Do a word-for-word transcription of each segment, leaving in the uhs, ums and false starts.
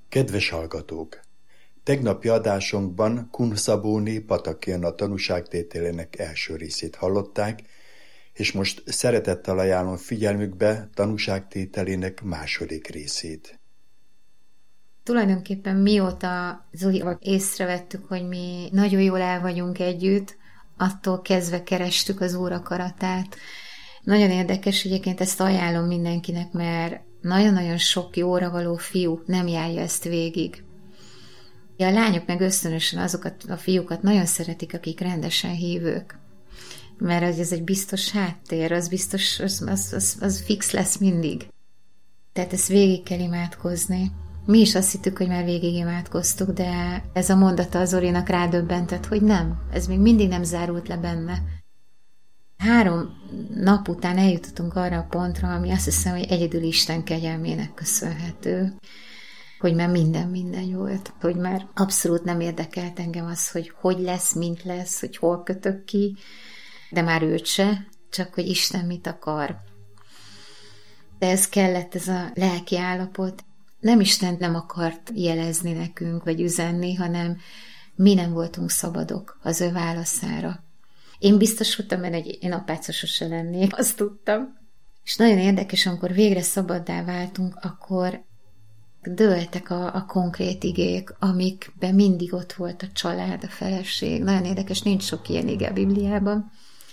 Kedves hallgatók! Tegnapi adásunkban Kun Szabóné Pataki Anna tanúságtételének első részét hallották, és most szeretettel ajánlom figyelmükbe tanúságtételének második részét. Tulajdonképpen mióta Zolival észrevettük, hogy mi nagyon jól el vagyunk együtt, attól kezdve kerestük az Úr akaratát. Nagyon érdekes, egyébként ezt ajánlom mindenkinek, mert nagyon-nagyon sok jóra való fiú nem járja ezt végig. A lányok meg ösztönösen azokat a fiúkat nagyon szeretik, akik rendesen hívők. Mert ez egy biztos háttér, az biztos, az, az, az, az fix lesz mindig. Tehát ezt végig kell imádkozni. Mi is azt hittük, hogy már végig imádkoztuk, de ez a mondata az Zolinak rádöbbentett, hogy nem, ez még mindig nem zárult le benne. Három nap után eljutottunk arra a pontra, ami azt hiszem, hogy egyedül Isten kegyelmének köszönhető, hogy már minden minden volt, hogy már abszolút nem érdekelt engem az, hogy hogy lesz, mint lesz, hogy hol kötök ki, de már őt se, csak hogy Isten mit akar. De ez kellett, ez a lelki állapot. Nem Isten nem akart jelezni nekünk, vagy üzenni, hanem mi nem voltunk szabadok az ő válaszára. Én biztos voltam benne, hogy én apáca sose lennék, azt tudtam. És nagyon érdekes, amikor végre szabaddá váltunk, akkor dőltek a, a konkrét igék, amikben mindig ott volt a család, a feleség. Nagyon érdekes, nincs sok ilyen ige a Bibliában.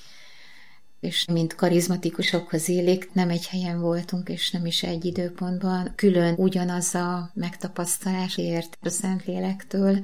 És mint karizmatikusokhoz illik, nem egy helyen voltunk, és nem is egy időpontban. Külön ugyanaz a megtapasztalás ért a Szentlélektől,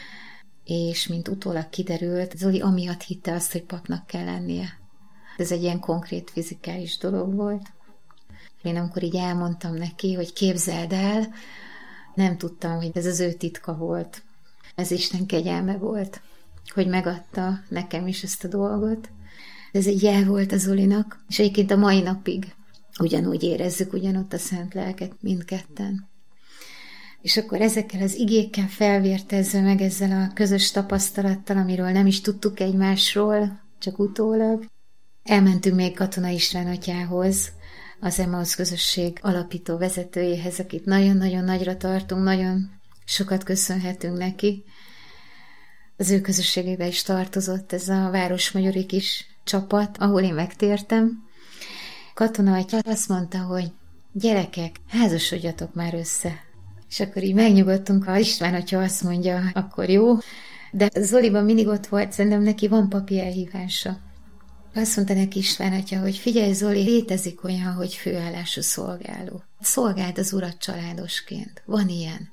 és mint utólag kiderült, Zoli amiatt hitte azt, hogy papnak kell lennie. Ez egy ilyen konkrét fizikális dolog volt. Én amikor így elmondtam neki, hogy képzeld el, nem tudtam, hogy ez az ő titka volt. Ez Isten kegyelme volt, hogy megadta nekem is ezt a dolgot. Ez egy jel volt az Zolinak, és egyébként a mai napig ugyanúgy érezzük ugyanott a szent lelket mindketten. És akkor ezekkel az igékkel felvértezve meg ezzel a közös tapasztalattal, amiről nem is tudtuk egymásról, csak utólag, elmentünk még Katona István atyához, az Emmaus közösség alapító vezetőjéhez, akit nagyon-nagyon nagyra tartunk, nagyon sokat köszönhetünk neki. Az ő közösségébe is tartozott ez a városmagyari kis csapat, ahol én megtértem. Katona atya azt mondta, hogy gyerekek, házasodjatok már össze. És akkor így megnyugodtunk, ha István atya azt mondja, akkor jó. De Zoliban mindig ott volt, szerintem neki van papi elhívása. Azt mondta neki István atya, hogy figyelj Zoli, létezik olyan, hogy főállású szolgáló. Szolgáld az Urat családosként. Van ilyen.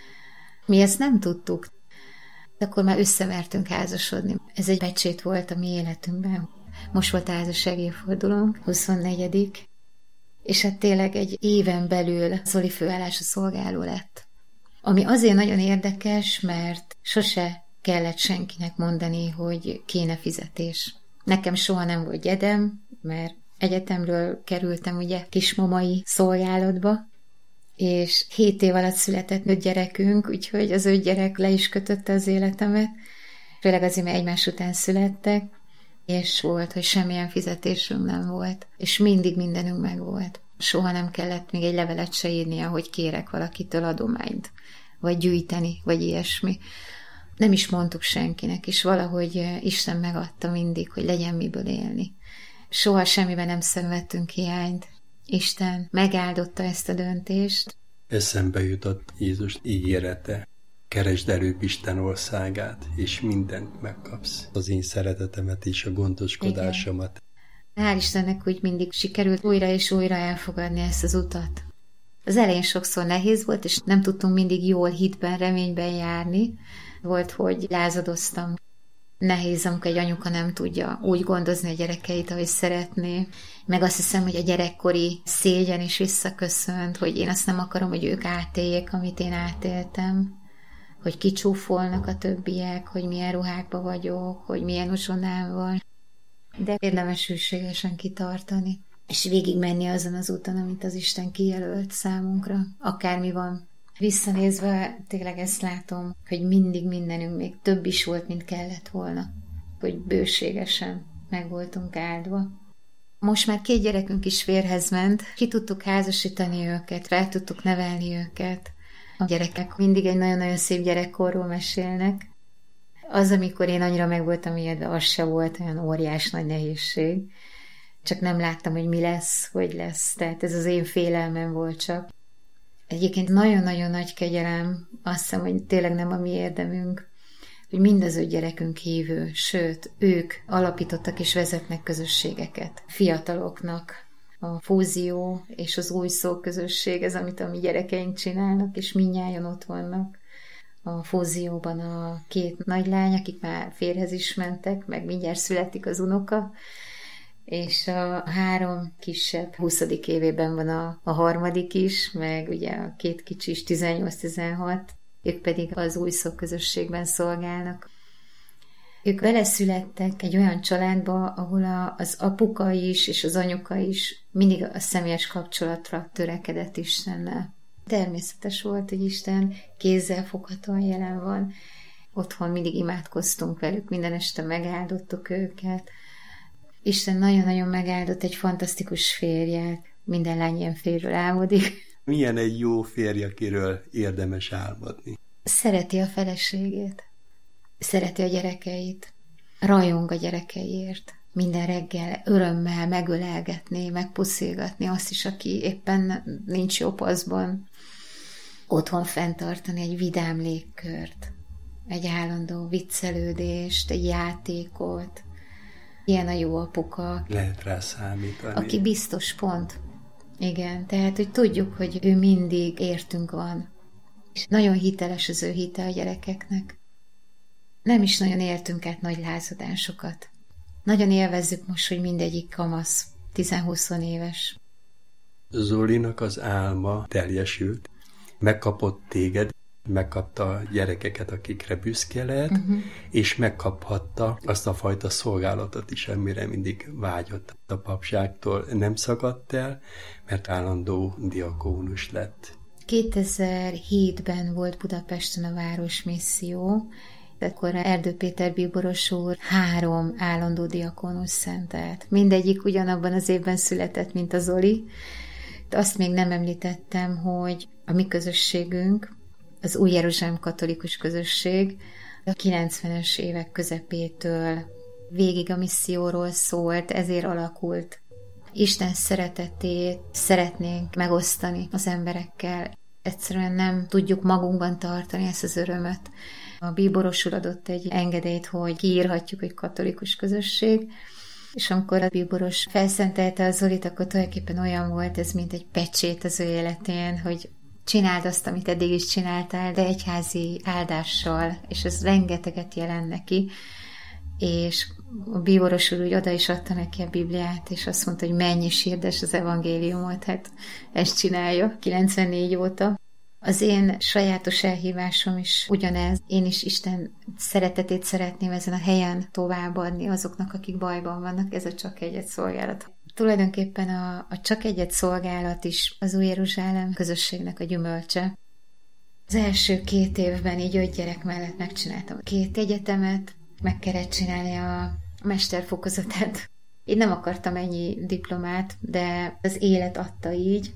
Mi ezt nem tudtuk. De akkor már összemertünk házasodni. Ez egy pecsét volt a mi életünkben. Most volt házassági évfordulónk, huszonnegyedik És hát tényleg egy éven belül Zoli főállású szolgáló lett. Ami azért nagyon érdekes, mert sose kellett senkinek mondani, hogy kéne fizetés. Nekem soha nem volt gyedem, mert egyetemről kerültem ugye kismamai szolgálatba, és hét év alatt született öt gyerekünk, úgyhogy az öt gyerek le is kötötte az életemet, főleg azért, mert egymás után születtek, és volt, hogy semmilyen fizetésünk nem volt, és mindig mindenünk meg volt. Soha nem kellett még egy levelet se írnia, hogy kérek valakitől adományt, vagy gyűjteni, vagy ilyesmi. Nem is mondtuk senkinek, és valahogy Isten megadta mindig, hogy legyen miből élni. Soha semmiben nem szenvedtünk hiányt. Isten megáldotta ezt a döntést. Eszembe jutott Jézus ígérete. Keresd előbb Isten országát, és mindent megkapsz. Az én szeretetemet és a gondoskodásomat. Igen. Hál' Istennek úgy mindig sikerült újra és újra elfogadni ezt az utat. Az elején sokszor nehéz volt, és nem tudtunk mindig jól hitben, reményben járni. Volt, hogy lázadoztam. Nehéz, amikor egy anyuka nem tudja úgy gondozni a gyerekeit, ahogy szeretné. Meg azt hiszem, hogy a gyerekkori szégyen is visszaköszönt, hogy én azt nem akarom, hogy ők átéljék, amit én átéltem. Hogy kicsúfolnak a többiek, hogy milyen ruhákban vagyok, hogy milyen uzsonám van. De érdemes hűségesen kitartani, és végig menni azon az úton, amit az Isten kijelölt számunkra, akármi van. Visszanézve tényleg ezt látom, hogy mindig mindenünk még több is volt, mint kellett volna. Hogy bőségesen meg voltunk áldva. Most már két gyerekünk is férhez ment, ki tudtuk házasítani őket, rá tudtuk nevelni őket. A gyerekek mindig egy nagyon-nagyon szép gyerekkorról mesélnek. Az, amikor én annyira meg voltam ijedve, az se volt olyan óriás nagy nehézség. Csak nem láttam, hogy mi lesz, hogy lesz. Tehát ez az én félelmem volt csak. Egyébként nagyon-nagyon nagy kegyelem, azt hiszem, hogy tényleg nem a mi érdemünk, hogy mind az öt gyerekünk hívő, sőt, ők alapítottak és vezetnek közösségeket fiataloknak. A fúzió és az új szó közösség, ez amit a mi gyerekeink csinálnak, és mindnyájan ott vannak. A fúzióban a két nagylány, akik már férhez is mentek, meg mindjárt születik az unoka, és a három kisebb huszadik évében van a, a harmadik is, meg ugye a két kicsi is tizennyolc-tizenhat, ők pedig az új szó közösségben szolgálnak. Ők beleszülettek egy olyan családba, ahol a, az apuka is és az anyuka is mindig a személyes kapcsolatra törekedett Istennel. Természetes volt, hogy Isten kézzel foghatóan jelen van. Otthon mindig imádkoztunk velük, minden este megáldottuk őket. Isten nagyon-nagyon megáldott egy fantasztikus férjet. Minden lány ilyen férjről álmodik. Milyen egy jó férj, akiről érdemes álmodni? Szereti a feleségét. Szereti a gyerekeit. Rajong a gyerekeiért. Minden reggel örömmel megölelgetni, megpuszilgatni azt is, aki éppen nincs jó paszban. Otthon fenntartani egy vidám légkört. Egy állandó viccelődést, egy játékot. Ilyen a jó apuka. Lehet rá számítani. Aki biztos pont. Igen, tehát, hogy tudjuk, hogy ő mindig értünk van. És nagyon hiteles az ő hite a gyerekeknek. Nem is nagyon éltünk át nagy lázadásokat. Nagyon élvezzük most, hogy mindegyik kamasz, tíz-húsz éves. Zolinak az álma teljesült. Megkapott téged, megkapta a gyerekeket, akikre büszke lehet, uh-huh. és megkaphatta azt a fajta szolgálatot is, amire mindig vágyott. A papságtól nem szakadt el, mert állandó diakónus lett. kétezer-hétben volt Budapesten a városmisszió, akkor Erdő Péter bíboros úr három állandó diakónus szentelt. Mindegyik ugyanabban az évben született, mint a Zoli. Azt még nem említettem, hogy a mi közösségünk, az Új Jeruzsálem katolikus közösség a kilencvenes évek közepétől végig a misszióról szólt, ezért alakult. Isten szeretetét szeretnénk megosztani az emberekkel. Egyszerűen nem tudjuk magunkban tartani ezt az örömöt. A bíboros úr adott egy engedélyt, hogy kiírhatjuk egy katolikus közösség, és amikor a bíboros felszentelte a Zolit, akkor tulajdonképpen olyan volt ez, mint egy pecsét az ő életén, hogy csináld azt, amit eddig is csináltál, de egyházi áldással, és ez rengeteget jelent neki, és a bíboros úr úgy oda is adta neki a Bibliát, és azt mondta, hogy menj és hirdes az evangéliumot, hát ezt csinálja kilencvennégy óta. Az én sajátos elhívásom is ugyanez. Én is Isten szeretetét szeretném ezen a helyen továbbadni azoknak, akik bajban vannak. Ez a Csak Egyet szolgálat. Tulajdonképpen a, a Csak Egyet szolgálat is az Új Jeruzsálem közösségnek a gyümölcse. Az első két évben így öt gyerek mellett megcsináltam két egyetemet, meg kellett csinálni a mesterfokozatát. Én nem akartam ennyi diplomát, de az élet adta így.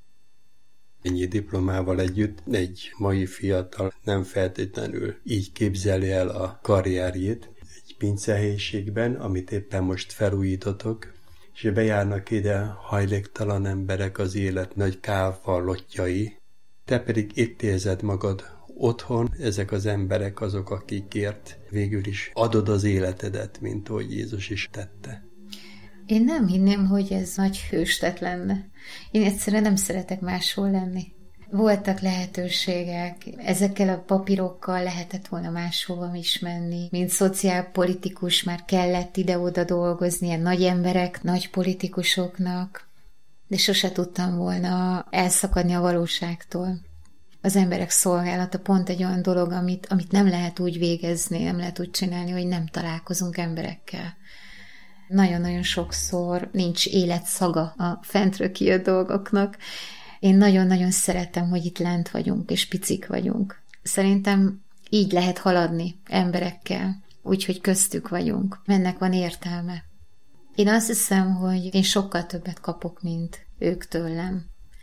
Ennyi diplomával együtt egy mai fiatal nem feltétlenül így képzeli el a karrierjét egy pincehelyiségben, amit éppen most felújítotok, és bejárnak ide hajléktalan emberek, az élet nagy kávvallottjai. Te pedig itt érzed magad otthon, ezek az emberek azok, akikért végül is adod az életedet, mint ahogy Jézus is tette. Én nem hinném, hogy ez nagy hőstet lenne. Én egyszerűen nem szeretek máshol lenni. Voltak lehetőségek, ezekkel a papírokkal lehetett volna máshova is menni. Mint szociálpolitikus már kellett ide-oda dolgozni, ilyen nagy emberek, nagy politikusoknak, de sose tudtam volna elszakadni a valóságtól. Az emberek szolgálata pont egy olyan dolog, amit, amit nem lehet úgy végezni, nem lehet úgy csinálni, hogy nem találkozunk emberekkel. Nagyon-nagyon sokszor nincs életszaga a fentről kijött dolgoknak. Én nagyon-nagyon szeretem, hogy itt lent vagyunk, és picik vagyunk. Szerintem így lehet haladni emberekkel, úgyhogy köztük vagyunk. Ennek van értelme. Én azt hiszem, hogy én sokkal többet kapok, mint ők tőlem.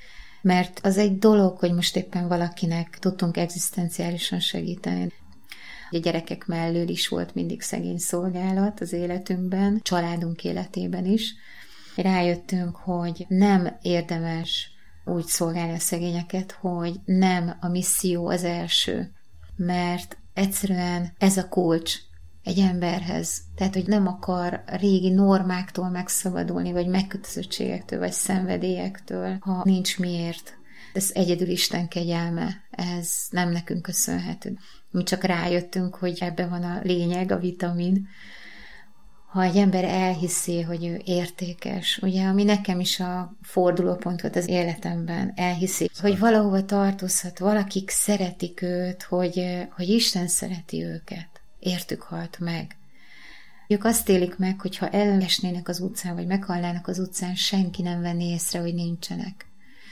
Mert az egy dolog, hogy most éppen valakinek tudtunk egzisztenciálisan segíteni. A gyerekek mellől is volt mindig szegény szolgálat az életünkben, családunk életében is. Rájöttünk, hogy nem érdemes úgy szolgálni a szegényeket, hogy nem a misszió az első, mert egyszerűen ez a kulcs egy emberhez. Tehát, hogy nem akar régi normáktól megszabadulni, vagy megkötözöttségektől, vagy szenvedélyektől, ha nincs miért. Ez egyedül Isten kegyelme, ez nem nekünk köszönhető. Mi csak rájöttünk, hogy ebben van a lényeg, a vitamin. Ha egy ember elhiszi, hogy ő értékes, ugye, ami nekem is a fordulópont volt az életemben, elhiszi, hogy valahova tartozhat, valakik szeretik őt, hogy, hogy Isten szereti őket. Értük halt meg. Ők azt élik meg, hogy ha elesnének az utcán, vagy meghalnának az utcán, senki nem venné észre, hogy nincsenek.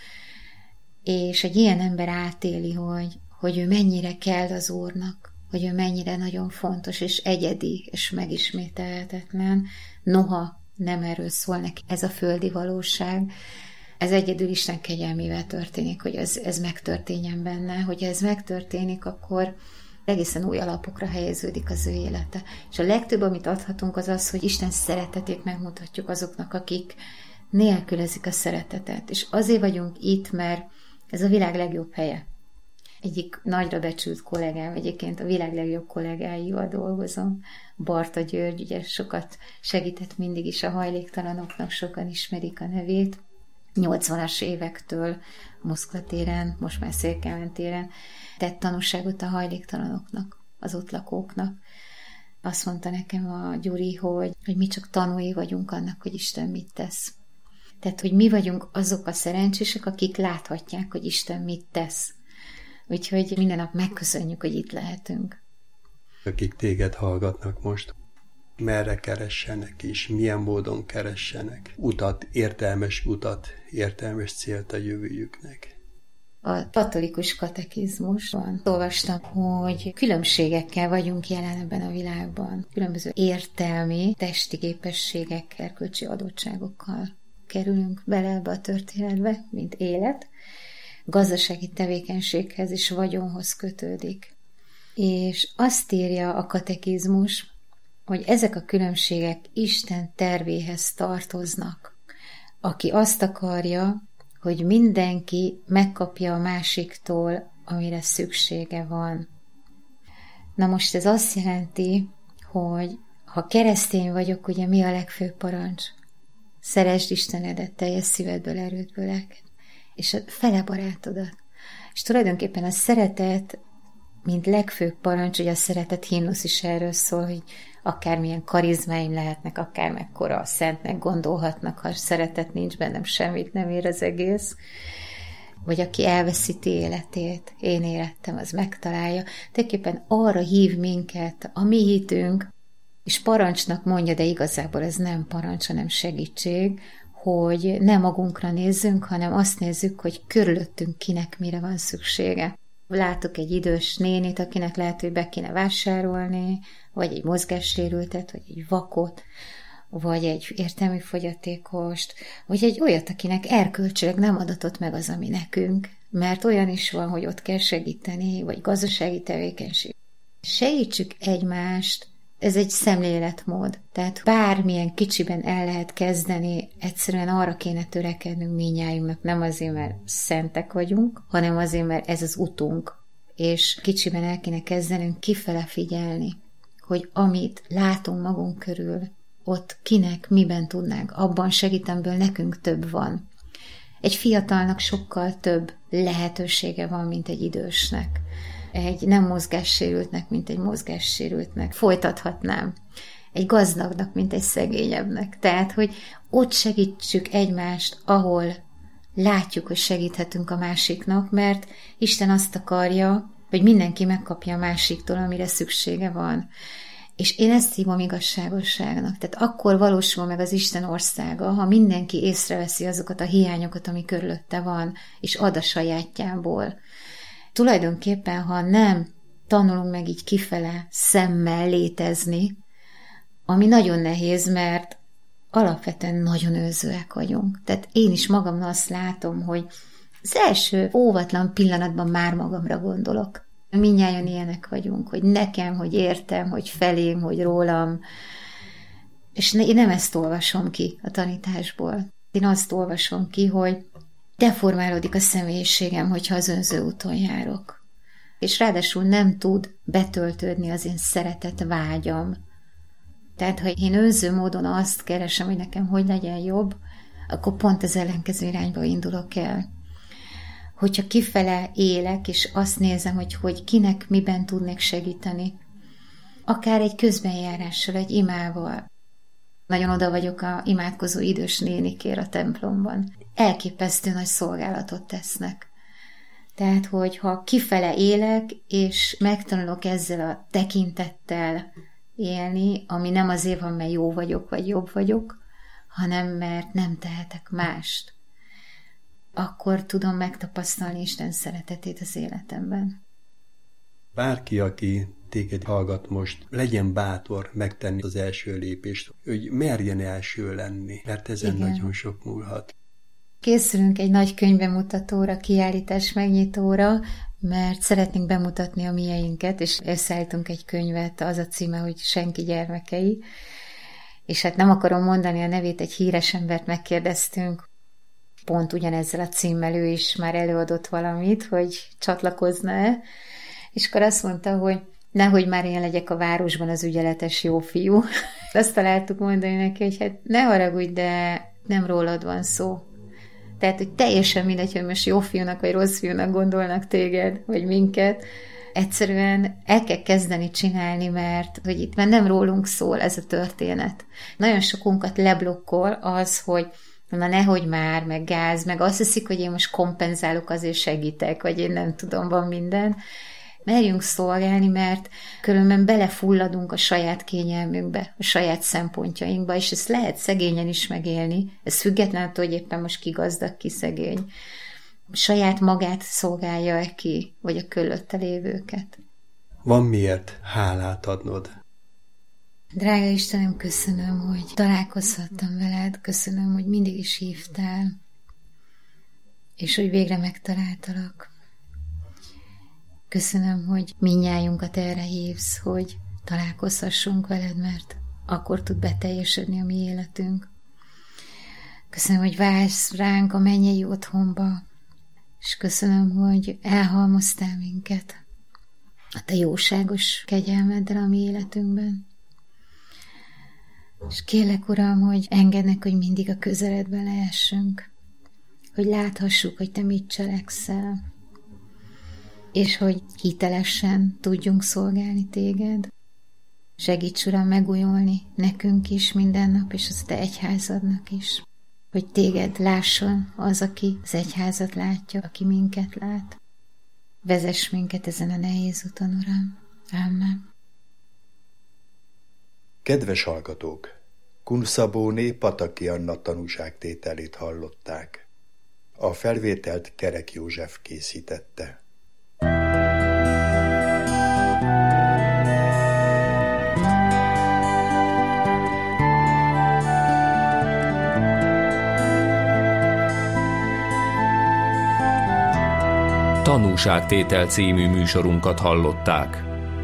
És egy ilyen ember átéli, hogy, hogy ő mennyire kell az Úrnak, hogy ő mennyire nagyon fontos, és egyedi, és megismételhetetlen. Noha nem erről szól neki ez a földi valóság, ez egyedül Isten kegyelmével történik, hogy ez, ez megtörténjen benne. Hogyha ez megtörténik, akkor egészen új alapokra helyeződik az ő élete. És a legtöbb, amit adhatunk, az az, hogy Isten szeretetét megmutatjuk azoknak, akik nélkülözik a szeretetet. És azért vagyunk itt, mert ez a világ legjobb helye. Egyik nagyra becsült kollégám, egyébként a világ legjobb kollégáival dolgozom, Barta György, ugye sokat segített mindig is a hajléktalanoknak, sokan ismerik a nevét. nyolcvanas évektől Moszkva téren, most már Szélkámán téren tett tanúságot a hajléktalanoknak, az ott lakóknak. Azt mondta nekem a Gyuri, hogy, hogy mi csak tanúi vagyunk annak, hogy Isten mit tesz. Tehát, hogy mi vagyunk azok a szerencsések, akik láthatják, hogy Isten mit tesz. Úgyhogy minden nap megköszönjük, hogy itt lehetünk. Akik téged hallgatnak most, merre keressenek és milyen módon keressenek utat, értelmes utat, értelmes célt a jövőjüknek. A katolikus katekizmusban olvastam, hogy különbségekkel vagyunk jelen ebben a világban. Különböző értelmi, testi képességekkel, erkölcsi adottságokkal kerülünk bele ebbe a történetbe, mint élet. Gazdasági tevékenységhez és vagyonhoz kötődik. És azt írja a katekizmus, hogy ezek a különbségek Isten tervéhez tartoznak. Aki azt akarja, hogy mindenki megkapja a másiktól, amire szüksége van. Na most ez azt jelenti, hogy ha keresztény vagyok, ugye mi a legfőbb parancs? Szeresd Istenedet teljes szívedből, erődből, lelked, és a fele barátodat. És tulajdonképpen a szeretet, mint legfőbb parancs, ugye a szeretet himnusz is erről szól, hogy akármilyen karizmáim lehetnek, akármekkora a szentnek gondolhatnak, ha szeretet nincs bennem, semmit nem ér az egész. Vagy aki elveszíti életét, én élettem, az megtalálja. Tulajdonképpen arra hív minket a mi hitünk, és parancsnak mondja, de igazából ez nem parancs, hanem segítség, hogy nem magunkra nézzünk, hanem azt nézzük, hogy körülöttünk kinek mire van szüksége. Látok egy idős nénit, akinek lehet, hogy be kéne vásárolni, vagy egy mozgássérültet, vagy egy vakot, vagy egy értelmi fogyatékost, vagy egy olyat, akinek erkölcsileg nem adatott meg az, ami nekünk, mert olyan is van, hogy ott kell segíteni, vagy gazdasági tevékenység. Segítsük egymást, ez egy szemléletmód. Tehát bármilyen kicsiben el lehet kezdeni, egyszerűen arra kéne törekednünk mindnyájunknak, nem azért, mert szentek vagyunk, hanem azért, mert ez az utunk. És kicsiben el kéne kezdenünk kifele figyelni, hogy amit látunk magunk körül, ott kinek, miben tudnánk, abban segítenből nekünk több van. Egy fiatalnak sokkal több lehetősége van, mint egy idősnek. Egy nem mozgássérültnek, mint egy mozgássérültnek. Folytathatnám. Egy gazdagnak, mint egy szegényebbnek. Tehát, hogy ott segítsük egymást, ahol látjuk, hogy segíthetünk a másiknak, mert Isten azt akarja, hogy mindenki megkapja a másiktól, amire szüksége van. És én ezt hívom igazságosságnak. Tehát akkor valósul meg az Isten országa, ha mindenki észreveszi azokat a hiányokat, ami körülötte van, és ad a sajátjából. Tulajdonképpen, ha nem tanulunk meg így kifele szemmel létezni, ami nagyon nehéz, mert alapvetően nagyon őzőek vagyunk. Tehát én is magamon azt látom, hogy Az első óvatlan pillanatban már magamra gondolok. Mindnyájan ilyenek vagyunk, hogy nekem, hogy értem, hogy felém, hogy rólam. És én nem ezt olvasom ki a tanításból. Én azt olvasom ki, hogy deformálódik a személyiségem, hogyha az önző úton járok. És ráadásul nem tud betöltődni az én szeretet vágyam. Tehát, ha én önző módon azt keresem, hogy nekem hogy legyen jobb, akkor pont az ellenkező irányba indulok el. Hogyha kifele élek, és azt nézem, hogy, hogy kinek miben tudnék segíteni, akár egy közbenjárással, egy imával. Nagyon oda vagyok a imádkozó idős nénikért a templomban. Elképesztő nagy szolgálatot tesznek. Tehát, hogyha kifele élek, és megtanulok ezzel a tekintettel élni, ami nem azért van, mert jó vagyok, vagy jobb vagyok, hanem mert nem tehetek mást, akkor tudom megtapasztalni Isten szeretetét az életemben. Bárki, aki téged hallgat most, legyen bátor megtenni az első lépést, hogy merjen első lenni, mert ezen igen, nagyon sok múlhat. Készülünk egy nagy könyvbemutatóra, kiállítás megnyitóra, mert szeretnénk bemutatni a mieinket, és összeállítunk egy könyvet, az a címe, hogy Senki gyermekei. És hát nem akarom mondani a nevét, egy híres embert megkérdeztünk, pont ugyanezzel a címmel ő is már előadott valamit, hogy csatlakozna-e, és akkor azt mondta, hogy nehogy már én legyek a városban az ügyeletes jó fiú. Azt találtuk mondani neki, hogy hát ne haragudj, de nem rólad van szó. Tehát, hogy teljesen mindegy, hogy most jó fiúnak vagy rossz fiúnak gondolnak téged, vagy minket. Egyszerűen el kell kezdeni csinálni, mert hogy itt már nem rólunk szól ez a történet. Nagyon sokunkat leblokkol az, hogy na nehogy már, meg gáz, meg azt hiszik, hogy én most kompenzálok, azért segítek, vagy én nem tudom, van minden. Merjünk szolgálni, mert különben belefulladunk a saját kényelmünkbe, a saját szempontjainkba, és ezt lehet szegényen is megélni. Ez független attól, hogy éppen most ki gazdag, ki szegény. Saját magát szolgálja-e ki, vagy a körülötte lévőket. Van miért hálát adnod? Drága Istenem, köszönöm, hogy találkozhattam veled, köszönöm, hogy mindig is hívtál, és hogy végre megtaláltalak. Köszönöm, hogy mindnyájunkat erre hívsz, hogy találkozhassunk veled, mert akkor tud beteljesedni a mi életünk. Köszönöm, hogy vársz ránk a mennyei otthonba, és köszönöm, hogy elhalmoztál minket a te jóságos kegyelmeddel a mi életünkben. És kérlek, Uram, hogy engednek, hogy mindig a közeledbe lehessünk, hogy láthassuk, hogy te mit cselekszel, és hogy hitelesen tudjunk szolgálni téged. Segíts, Uram, megújulni nekünk is minden nap, és az te egyházadnak is, hogy téged lásson az, aki az egyházat látja, aki minket lát. Vezess minket ezen a nehéz úton, Uram. Amen. Kedves hallgatók! Kunszabóné Pataki Anna tanúságtételét hallották. A felvételt Kerek József készítette. Tanúságtétel című műsorunkat hallották.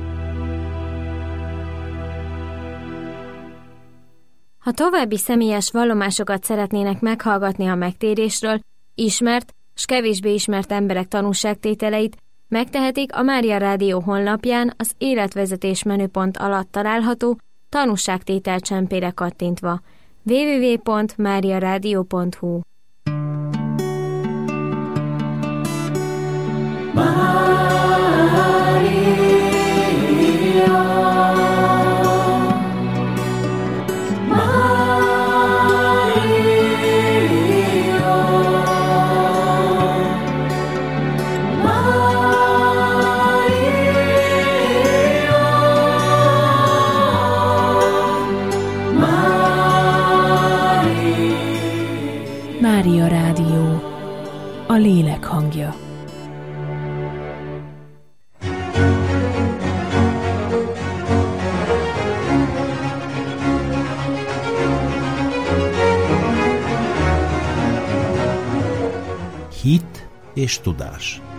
Ha további személyes vallomásokat szeretnének meghallgatni a megtérésről, ismert s kevésbé ismert emberek tanúságtételeit, megtehetik a Mária Rádió honlapján az életvezetés menüpont alatt található tanúságtétel csempére kattintva. double-u double-u double-u pont mária rádió pont hu Mária Rádió, a lélek hangja. és tudás.